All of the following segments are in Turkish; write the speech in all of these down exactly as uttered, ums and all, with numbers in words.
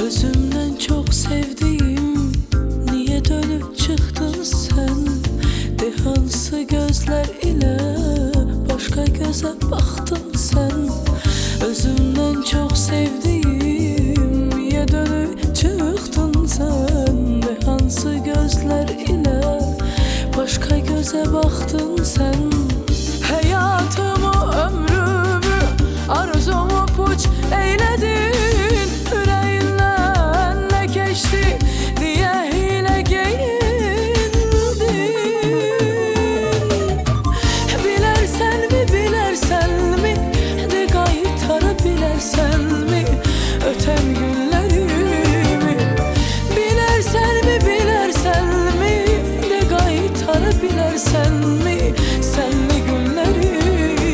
Özümden çok sevdiğim, niye dönüp çıktın sen? De hansı gözler ile başka göze baktın sen? Özümden çok sevdiğim, niye dönüp çıktın sen? De hansı gözler ile başka göze baktın sen? Hayatımı, ömrümü, arzumu puç eyledin. Yüreğinden ne geçti diye hile giyindin. Bilersen mi, bilersen mi, de kaytarı bilersen mi, öten günlerimi? Bilersen mi, bilersen mi, de kaytarı bilersen mi, senli günlerimi?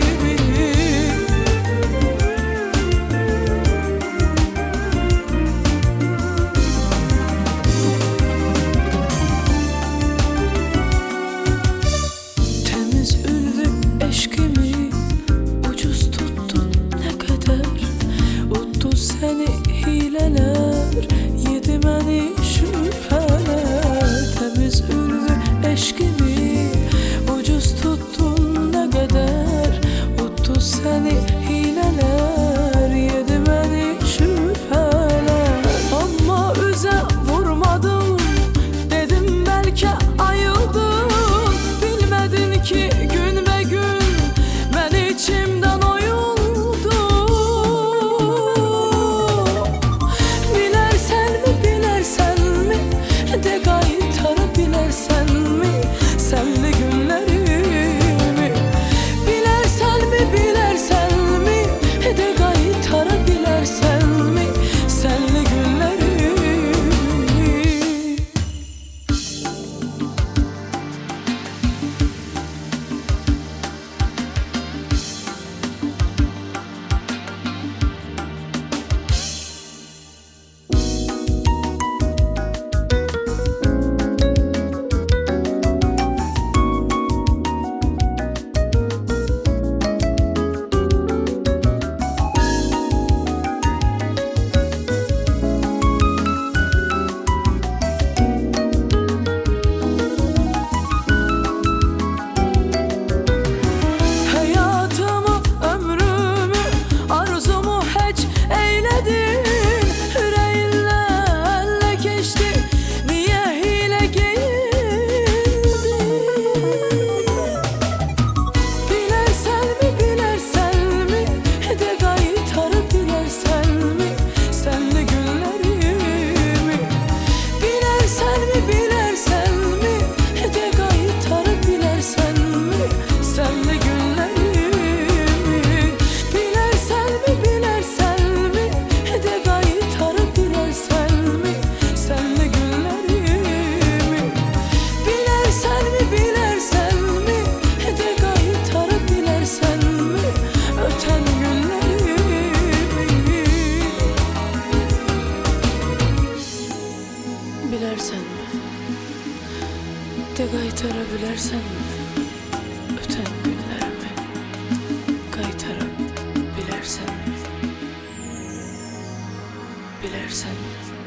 Temiz ülvü eşkimi ucuz tuttun ne kadar? Uttu seni hileler, yedi beni şüpheler. Temiz ülvü eşkimi ucuz tuttun ne kadar? Uttu seni hileler, yedi beni şüpheler. Ama üze vurmadım, dedim belki ayıldın. Bilmedin ki gün be gün ben içimden oyuldum. Bilersen mi, bilersen mi, de kaytarı bilersen mi, senli günlerimi? Bilersen mi, bilersen mi, de kaytarı bilersen mi, senli günlerimi? Hayatımı, ömrümü, arzumu hiç eyledin. Yüreğinden ne geçti niye hile giyindin? Bilersen mi, bilersen mi, de kaytarı bilersen mi, senli günlerimi? Bilersen mi, bilersen mi, de kaytarı bilersen mi, senli günlerimi? Bilersen mi, bilersen mi, de kaytarı bilersen mi, senli günlerimi? Bilersen mi, bilersen mi, de kaytarı bilersen mi, öten günlerimi? Bilersen mi, de kaytarı bilersen mi, öten günlerimi? Kaytarı bilersen mi, bilersen mi?